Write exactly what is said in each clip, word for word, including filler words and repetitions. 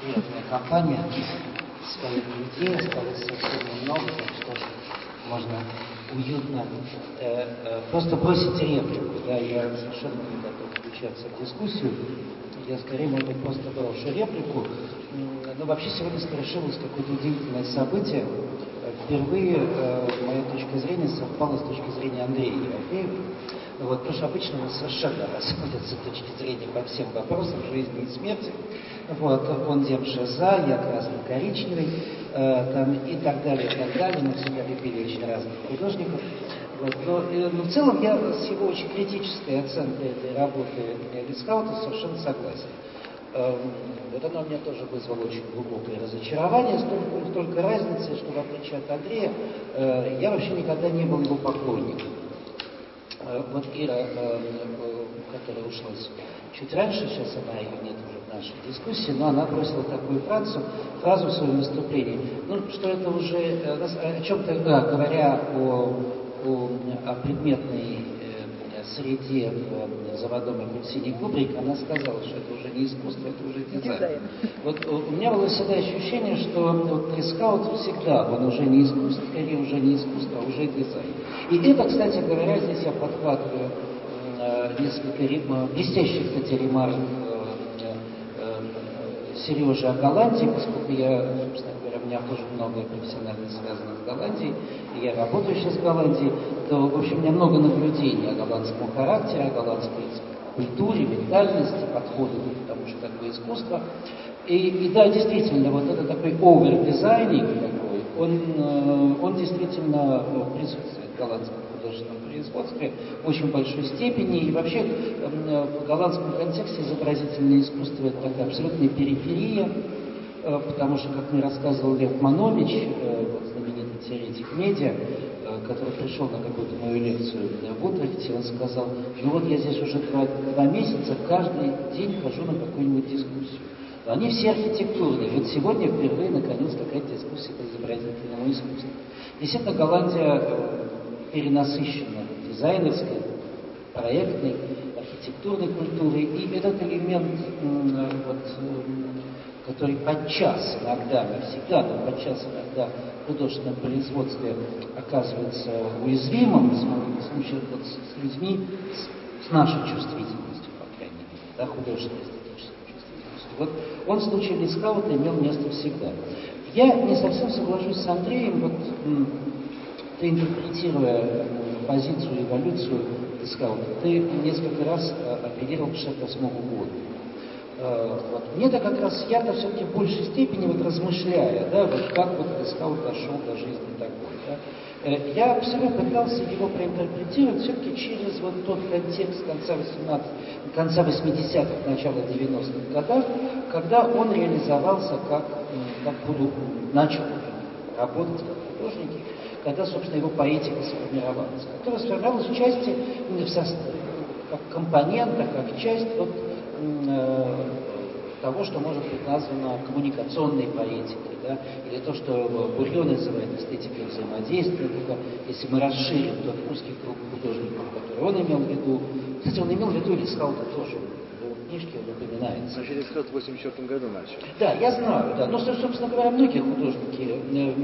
приятная компания, своих людей осталось совсем немного, так что можно уютно э, э, просто бросить реплику. Да, я совершенно не готов включаться в дискуссию. Я скорее, может быть, просто брошу реплику. Но вообще сегодня совершилось какое-то удивительное событие. Впервые э, моя точка зрения совпала с точки зрения Андрея Ерофеева. Вот, потому что обычно у нас совершенно расходятся точки зрения по всем вопросам жизни и смерти. Вот, он демше за, я красно-коричневый, э, там, и так далее, и так далее. Мы всегда любили очень разных художников. Вот, но, э, но в целом я с его очень критической оценкой этой работы Лискаута совершенно согласен. Э, вот оно у меня тоже вызвало очень глубокое разочарование, столько, только разницы, что в отличие от Андрея, э, я вообще никогда не был его поклонником. Вот Ира, которая ушла чуть раньше, сейчас она ее нет уже в нашей дискуссии, но она бросила такую фразу, фразу в своем выступлении, ну, что это уже, о чем-то, да, говоря о, о, о предметной среде в заводном апельсине Кубрик, она сказала, что это уже не искусство, это уже дизайн. дизайн. Вот у меня было всегда ощущение, что вот Лискаут всегда, он уже не искусство, скорее уже не искусство, а уже дизайн. И это, кстати говоря, здесь я подхватываю э, несколько рем... блестящих, кстати, ремарок э, э, Сережи о Голландии, поскольку я, собственно говоря, у меня тоже многое профессионально связано с Голландией, и я работаю сейчас в Голландии, то, в общем, у меня много наблюдений о голландском характере, о голландской культуре, ментальности, подходу к тому, что такое искусство. И, и да, действительно, вот это такой овер-дизайнинг такой, он, он действительно присутствует в голландском художественном производстве в очень большой степени. И вообще в голландском контексте изобразительное искусство — это такая абсолютная периферия, потому что, как мне рассказывал Лев Манович, вот знаменитый теоретик медиа, который пришел на какую-то мою лекцию в Утрехте, он сказал: ну вот я здесь уже два, два месяца, каждый день хожу на какую-нибудь дискуссию. Они все архитектурные. Вот сегодня впервые, наконец, какая-то дискуссия по изобразительному искусству. Действительно, Голландия перенасыщена дизайнерской, проектной, архитектурной культурой. И этот элемент, вот, который подчас иногда, не всегда, но подчас иногда в художественном производстве оказывается уязвимым, в случае вот с людьми с, с нашей чувствительностью, по крайней мере, да, художественной эстетической чувствительностью. Вот он в случае Лискаута имел место всегда. Я не совсем соглашусь с Андреем, вот ты, интерпретируя позицию, эволюцию Лискаута, ты несколько раз апеллировал к шестьдесят восьмому году. Вот. Мне-то как раз я-то все-таки в большей степени вот размышляя, да, вот как вот Лискаут дошел до жизни такой, да, я все равно пытался его проинтерпретировать все-таки через вот тот контекст конца восемнадцатых, конца восьмидесятых, начала девяностых годов, когда он реализовался как, как буду, начал работать как художник, когда, собственно, его поэтика сформировалась, которая сформировалась в части, в состав, как компонента, как часть вот, того, что может быть названо коммуникационной поэтикой, да, или то, что Бурье называет эстетикой взаимодействия, только если мы расширим тот узкий круг художников, который он имел в виду. Кстати, он имел в виду Лискаута тоже, в его книжке он упоминается. Значит, Лискаут в восемьдесят четвёртом году начал. Да, я знаю, да. Но, собственно говоря, многие художники,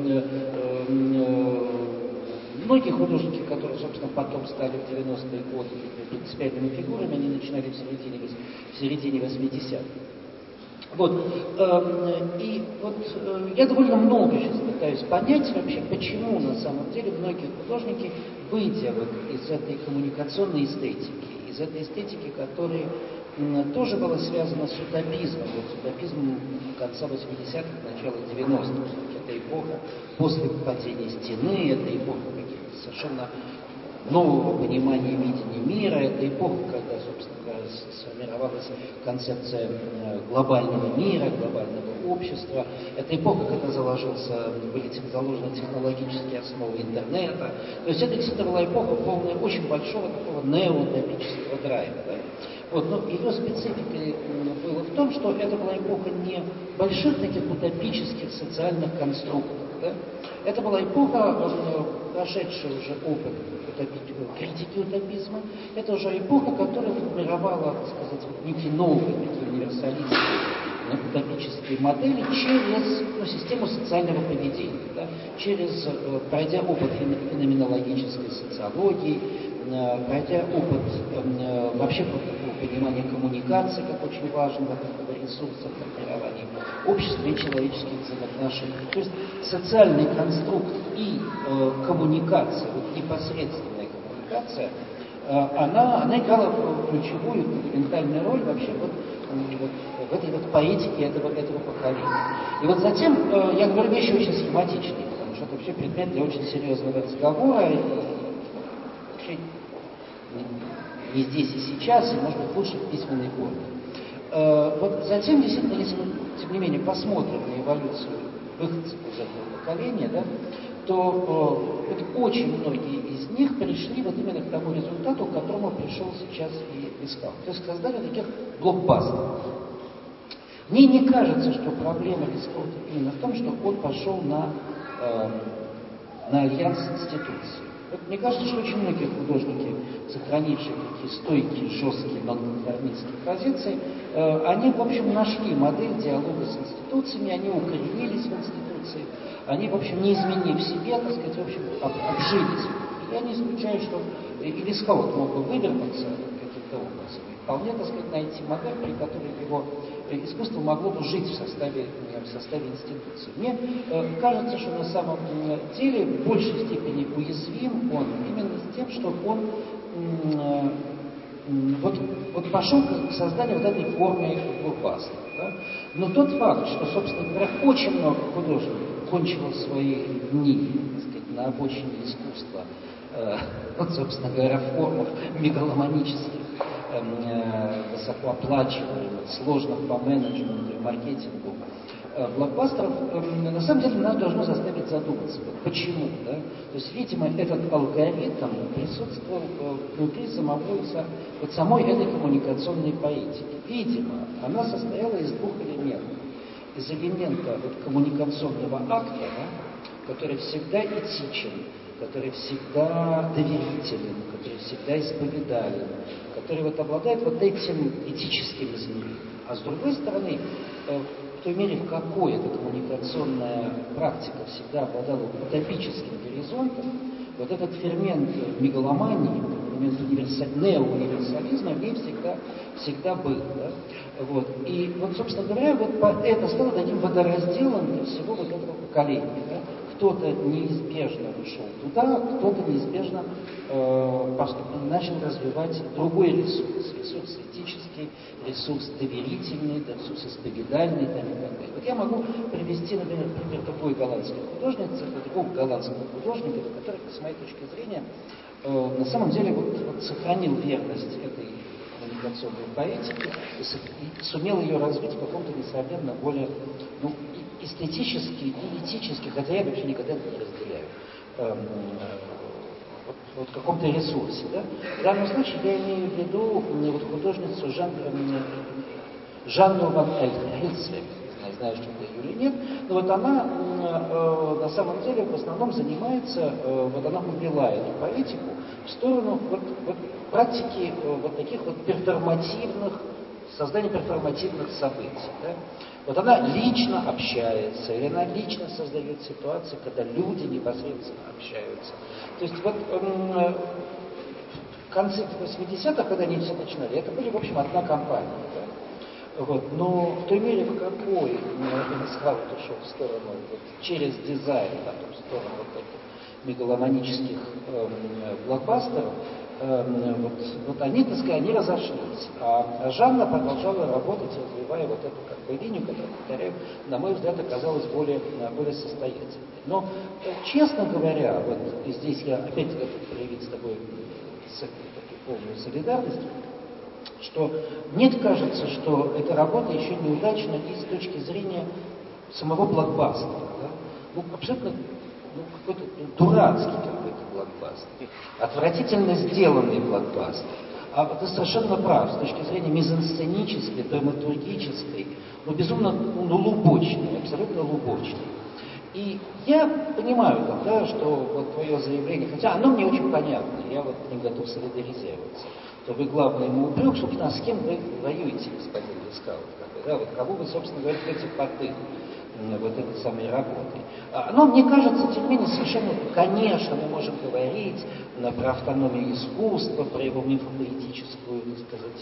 многие художники, которые, собственно, потом стали в девяностые годы принципиальными фигурами, они начинали в середине, в середине восьмидесятых. Вот, э, и вот э, я довольно много сейчас пытаюсь понять вообще, почему на самом деле многие художники, выйдя вот из этой коммуникационной эстетики, из этой эстетики, которая э, тоже была связана с утопизмом, вот с утопизмом конца восьмидесятых, начала девяностых, это эпоха после падения стены, это эпоха каких-то совершенно нового понимания и видения мира, это эпоха, когда, собственно говоря, сформировалась концепция глобального мира, глобального общества. Это эпоха, когда заложился, были заложены технологические основы интернета. То есть это действительно была эпоха полная очень большого такого неоутопического драйва. Да? Вот, но ее спецификой было в том, что это была эпоха не больших таких утопических социальных конструктов. Да? Это была эпоха, прошедшая уже опыт критики утопизма. Это уже эпоха, которая формировала, так сказать, некий новый, некий универсалистский утопические модели через ну, систему социального поведения, да, через, э, пройдя опыт феноменологической социологии, э, пройдя опыт э, вообще понимания коммуникации, как очень важного ресурса формирования общества и человеческих взаимоотношений. То есть социальный конструкт и э, коммуникация, вот непосредственная коммуникация, э, она, она играла ключевую, фундаментальную роль вообще вот, вот, в этой вот поэтике этого, этого поколения. И вот затем, э, я говорю вещи очень схематичные, потому что это вообще предмет для очень серьезного разговора, и вообще не, не здесь и сейчас, и, может быть, лучше в письменной форме. Э, вот затем, действительно, если мы, тем не менее, посмотрим на эволюцию выходцев из этого поколения, да, то э, вот очень многие из них пришли вот именно к тому результату, к которому пришел сейчас и искал. То есть создали таких блокбастеров. Мне не кажется, что проблема Лескова именно в том, что он пошел на, э, на альянс институций. Вот мне кажется, что очень многие художники, сохранившие такие стойкие, жесткие, нонконформистские позиции, э, они, в общем, нашли модель диалога с институциями, они укоренились в институции, они, в общем, не изменив себе, так сказать, в общем, об, обжились. И я не исключаю, что и Лесков мог бы вывернуться каким-то образом. И вполне, так сказать, найти модель, при которой его искусство могло бы жить в составе, в составе институции. Мне э, кажется, что на самом деле в большей степени уязвим он именно с тем, что он э, вот, вот пошел к созданию вот этой формы блокбастера. Да? Но тот факт, что, собственно говоря, очень много художников кончило свои дни, так сказать, на обочине искусства, э, вот, собственно говоря, в формах мегаломанических, высокооплачиваемых, сложных по менеджменту и маркетингу блокбастеров, на самом деле нас должно заставить задуматься, почему. Да? То есть, видимо, этот алгоритм присутствовал внутри самого, вот самой этой коммуникационной поэтики. Видимо, она состояла из двух элементов. Из элемента вот, коммуникационного акта, да, который всегда этичен, который всегда доверителен, который всегда исповедален, который вот обладает вот этим этическим измерением. А с другой стороны, в той мере, в какой эта коммуникационная практика всегда обладала утопическим горизонтом, вот этот фермент мегаломании, фермент универсаль... неоуниверсализма в ней всегда, всегда был. Да? Вот. И вот, собственно говоря, вот это стало таким водоразделом для всего вот этого поколения. Да? Кто-то неизбежно ушел туда, кто-то неизбежно э, начал развивать другой ресурс. Ресурс этический, ресурс доверительный, ресурс исповедальный и так далее. Вот я могу привести, например, пример такой голландской художницы, такого голландского художника, который, с моей точки зрения, э, на самом деле вот, вот сохранил верность этой коммуникационной поэтики и сумел ее развить в каком-то несравненно более ну, эстетически и этически, хотя я вообще никогда это не разделяю, эм, вот, вот в каком-то ресурсе. Да? В данном случае я имею в виду вот, художницу Жан, Жанну ван Эльсвек. Не знаю, что это ее или нет, но вот она э, на самом деле в основном занимается, э, вот она увела эту поэтику в сторону вот, вот, практики э, вот таких вот перформативных, создания перформативных событий. Да? Вот она лично общается, или она лично создает ситуации, когда люди непосредственно общаются. То есть вот э, в конце восьмидесятых, когда они все начинали, это были, в общем, одна компания. Да? Вот. Но в той мере, в какой Лесков ушел в сторону, вот, через дизайн, потом в сторону вот этих мегаломанических э, блокбастеров, э, вот, вот они, так сказать, они разошлись. А Жанна продолжала работать, развивая вот эту как бы линию, которая, повторяю, на мой взгляд, оказалась более, более состоятельной. Но, честно говоря, вот и здесь я опять готов проявить с тобой полную солидарность, что мне кажется, что эта работа еще неудачна и с точки зрения самого блокбастера. Да? Ну, абсолютно ну, какой-то ну, дурацкий какой-то блокбастер. Отвратительно сделанный блокбастер. А ты совершенно прав, с точки зрения мизансценической, драматургической, ну, безумно ну, лубочной, абсолютно лубочной. И я понимаю тогда, что вот твое заявление, хотя оно мне очень понятно, я вот не готов солидаризироваться, то вы, главное, ему упрек, собственно, с кем вы воюете, господин Лесков. да, вот кого вы, собственно говоря, хотите потыкать вот этой самой работой. Но мне кажется, тем не менее, совершенно, конечно, мы можем говорить про автономию искусства, про его мифопоэтическую, так сказать,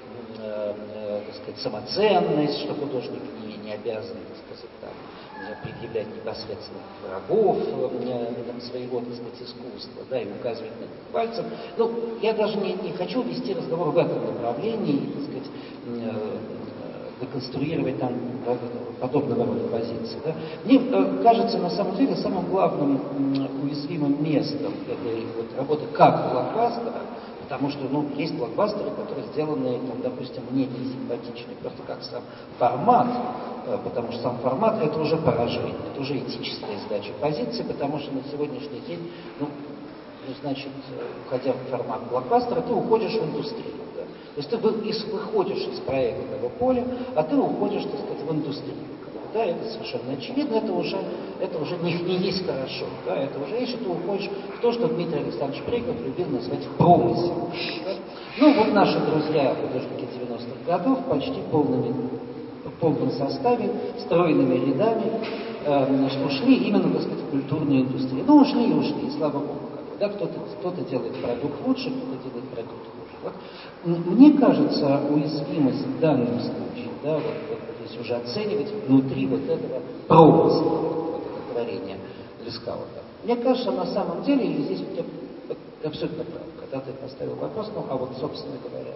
э, э, так сказать, самоценность, что художник не, не обязан, так сказать, там, предъявлять непосредственно врагов э, своего, так сказать, искусства, да, и указывать на них пальцем. Ну, я даже не, не хочу вести разговор в этом направлении, так сказать, э, деконструировать там подобного рода позиции. Да? Мне э, кажется, на самом деле, самым главным э, уязвимым местом этой вот работы как блокбастера, потому что, ну, есть блокбастеры, которые сделаны, там, допустим, мне не симпатичны, просто как сам формат, э, потому что сам формат — это уже поражение, это уже этическая сдача позиции, потому что на сегодняшний день, ну, ну значит, уходя в формат блокбастера, ты уходишь в индустрию. То есть ты выходишь из проектного поля, а ты уходишь, так сказать, в индустрию. Да, это совершенно очевидно, это уже, это уже не, не есть хорошо. Да, это уже есть, что ты уходишь в то, что Дмитрий Александрович Приков любил назвать промысел. Да? Ну, вот наши друзья, художники девяностых годов, почти полными, в полном составе, стройными рядами, э, значит, ушли именно, так сказать, в культурную индустрию. Ну, ушли и ушли, и слава богу. Да, кто-то, кто-то делает продукт лучше, кто-то делает продукт хуже. Вот. Мне кажется, уязвимость в данном случае, да, вот, вот здесь уже оценивать внутри вот этого промысла, вот это творение Лескаута. Мне кажется, на самом деле, и здесь я абсолютно прав, когда ты поставил вопрос, ну, а вот, собственно говоря,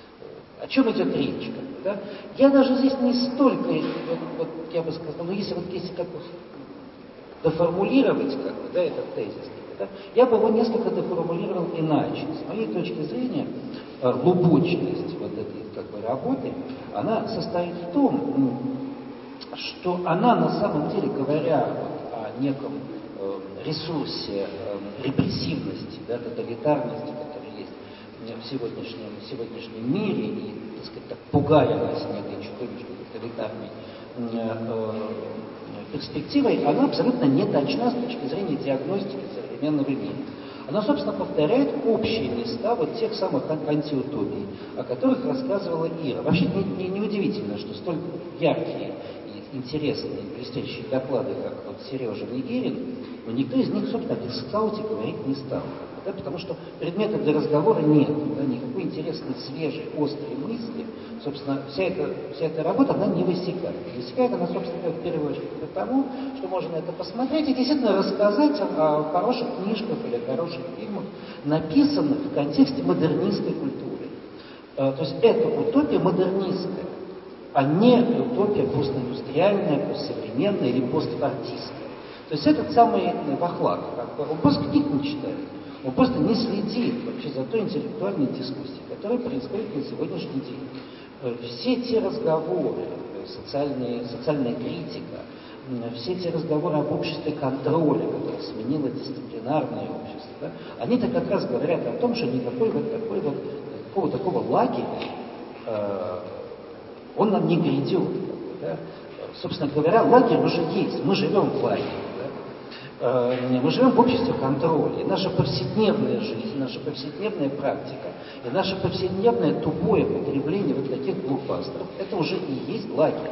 о чем идет речь, как бы, да? Я даже здесь не столько, вот, вот я бы сказал, ну, если вот если как бы доформулировать, как бы, да, этот тезис, да, я бы его несколько деформулировал иначе. С моей точки зрения, глубочность вот этой как бы работы, она состоит в том, что она на самом деле, говоря вот о неком э, ресурсе э, репрессивности, да, тоталитарности, которая есть в сегодняшнем, в сегодняшнем мире, и, так сказать, так пугая нас некой чудовищной тоталитарной э, э, перспективой, она абсолютно не точна с точки зрения диагностики современного мира. Она, собственно, повторяет общие места вот тех самых антиутопий, о которых рассказывала Ира. Вообще не, не, не удивительно, что столь яркие и интересные, блестящие доклады, как вот Сережин и Ирин, но никто из них, собственно, о Лескауте говорить не стал. Да, потому что предмета для разговора нет, да, никакой интересной, свежей, острой мысли. Собственно, вся эта, вся эта работа, она не высекает. Высекает она, собственно, в первую очередь потому, что можно это посмотреть и действительно рассказать о, о хороших книжках или о хороших фильмах, написанных в контексте модернистской культуры. То есть это утопия модернистская, а не утопия постиндустриальная, постсовременная или постартистская. То есть этот самый Вахлак, он просто книг не читает. Он просто не следит вообще за той интеллектуальной дискуссией, которая происходит на сегодняшний день. Все те разговоры, социальные, социальная критика, все те разговоры об обществе контроля, которое сменило дисциплинарное общество, да, они-то как раз говорят о том, что никакой вот такой вот, такого, такого лагеря э, он нам не грядет. Да. Собственно говоря, лагерь уже есть, мы живем в лагере. Мы живем в обществе контроля, и наша повседневная жизнь, наша повседневная практика, и наше повседневное тупое потребление вот таких блокбастеров, это уже и есть лагерь.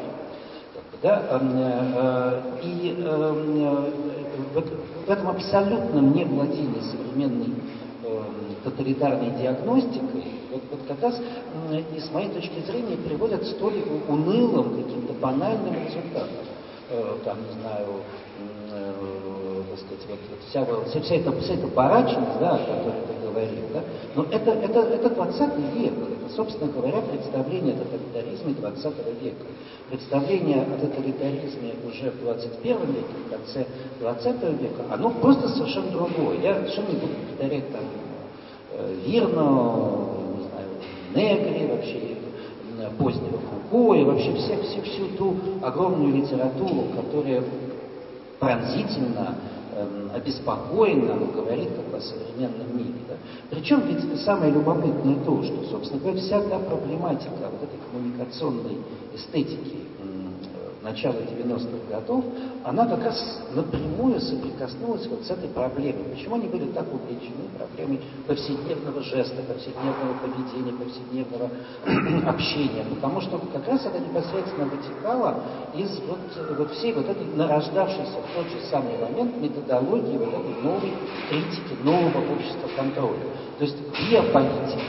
Да? И вот в этом абсолютном невладении современной тоталитарной диагностикой, вот, вот как раз и с моей точки зрения приводят столь унылым, каким-то банальным результатом. Там, не знаю, так сказать, вот, вот вся, вся, вся, эта, вся эта барачность, да, о которой ты говорил, да, но это, это, это двадцатый век, это, собственно говоря, представление о тоталитаризме двадцатого века. Представление о тоталитаризме уже в двадцать первом веке, в конце двадцатого века, оно просто совершенно другое. Я совершенно не буду повторять там Вирно, не знаю, Негри, вообще позднего Фуко, и вообще все, все, всю ту огромную литературу, которая пронзительно, э, обеспокоенно говорит как о современном мире. Да? Причем ведь самое любопытное то, что, собственно говоря, вся та проблематика вот этой коммуникационной эстетики э, начала девяностых годов, она как раз напрямую соприкоснулась вот с этой проблемой. Почему они были так увлечены проблемой повседневного жеста, повседневного поведения, повседневного общения? Потому что как раз это непосредственно вытекало из вот, вот всей вот этой нарождавшейся в тот же самый момент методологии вот этой новой критики, нового общества контроля. То есть биополитика.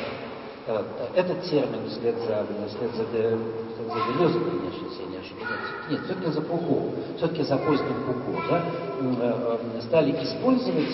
Этот термин вслед за, вслед за, вслед за Делезом, конечно, если я не ошибаюсь, нет, все-таки за Фуко, все-таки за поздним Фуко, да, стали использовать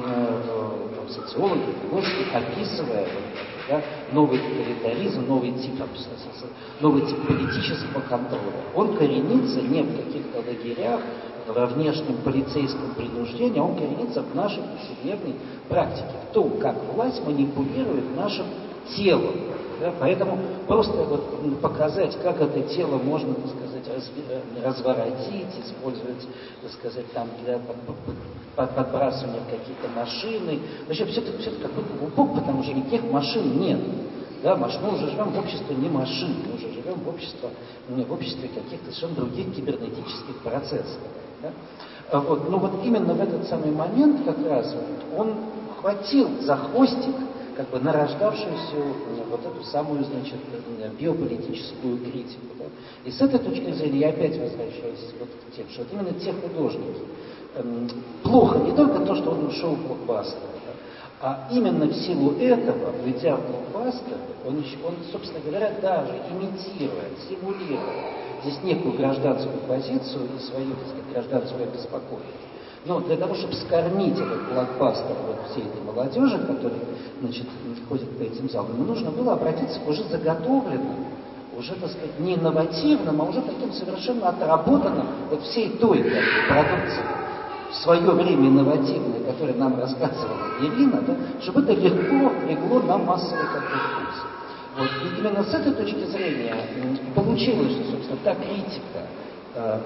социологи, философы, описывая да, новый тоталитаризм, новый тип, новый тип политического контроля. Он коренится не в каких-то лагерях, во внешнем полицейском принуждении, а он коренится в нашей повседневной практике, в том, как власть манипулирует нашим телом. Да? Поэтому просто вот показать, как это тело можно, так сказать, разви- разворотить, использовать, так сказать, там для под, под, подбрасывания в какие-то машины. Вообще все это, все это какой-то глупок, потому что никаких машин нет. Да, мы уже живем в обществе не машин, мы уже живем в обществе, в обществе каких-то совершенно других кибернетических процессов. Да? Вот, но вот именно в этот самый момент как раз он хватил за хвостик как бы нарождавшуюся вот эту самую, значит, биополитическую критику. Да? И с этой точки зрения я опять возвращаюсь вот к тем, что вот именно те художники, эм, плохо не только то, что он ушел в блокбастер, да, а именно в силу этого, уйдя в блокбастер, он, он, собственно говоря, даже имитируя, симулируя здесь некую гражданскую позицию и свою, так сказать, гражданскую обеспокоенность. Но для того, чтобы скормить этот блокбастер вот всей этой молодежи, которая, значит, ходит по этим залам, ему нужно было обратиться к уже заготовленным, уже, так сказать, не инновативным, а уже таким совершенно отработанным вот всей той как бы, продукции, в свое время инновативной, которую нам рассказывала Ирина, да, чтобы это легко легло на массовый как бы вкус. Вот. И именно с этой точки зрения получилось, что, собственно, та критика э,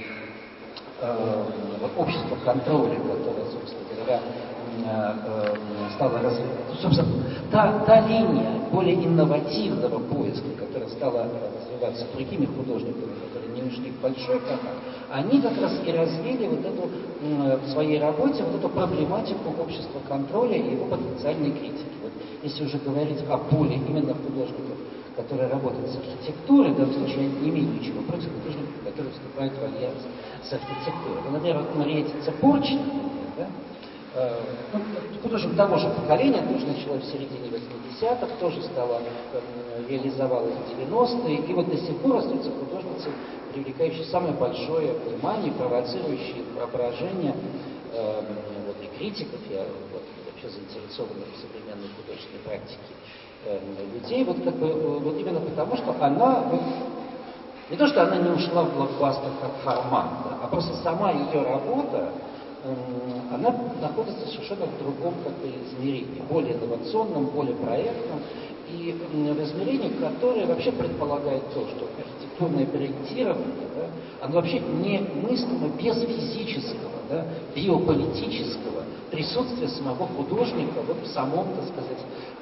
э, общества контроля, которая, собственно говоря, э, э, стала развиваться, собственно, та, та линия более инновативного поиска, которая стала развиваться другими художниками, которые не ушли в большой канал, они как раз и развили вот эту э, в своей работе вот эту проблематику общества контроля и его потенциальной критики. Вот, если уже говорить о поле именно художников, которые работают с архитектурой, в данном случае я не имею ничего против художников, которые вступают в альянс с архитектурой. Ну, например, вот Мариэтти Цепорчник, да, э, ну, художник того же поколения, тоже начала в середине восьмидесятых, тоже стала, э, реализовалась в девяностые, и вот до сих пор остается художницей, привлекающей самое большое внимание, провоцирующей воображение э, вот, и критиков, и вот, вообще заинтересованных в современной художественной практике э, людей, вот, как бы, вот именно потому, что она, вот, не то, что она не ушла в блокбастер как формат, да, а просто сама ее работа, э, она находится совершенно в другом как бы, измерении, более инновационном, более проектном, и в измерении, которое вообще предполагает то, что архитектурное проектирование, да, оно вообще немыслимо без физического, да, биополитического присутствия самого художника вот в самом, так сказать,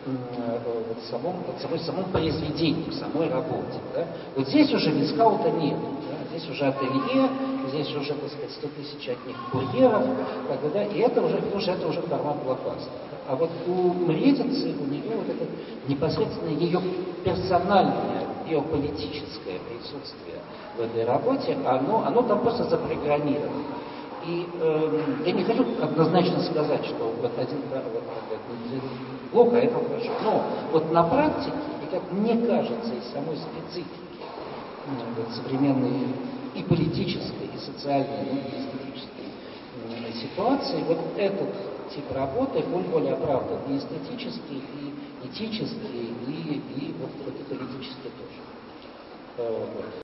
вот в самом, вот самой, самом произведении, в самой работе. Да. Вот здесь уже вискаута нет, да, здесь уже ателье, здесь уже, так сказать, сто тысяч от них курьеров, как бы, да, и это уже, потому что это уже формат блокбастера. А вот у Мредицы, у нее вот это непосредственно ее персональное биополитическое присутствие в этой работе, оно, оно там просто запрограммировано. И э, я не хочу однозначно сказать, что вот один вот, плохо, а это хорошо. Но вот на практике, и как мне кажется, из самой специфики вот, современной и политической, и социальной, ну, и эстетической э, ситуации, вот этот тип работы, он более оправдан и эстетически, и этически, и, и вот, вот и политически тоже. Вот.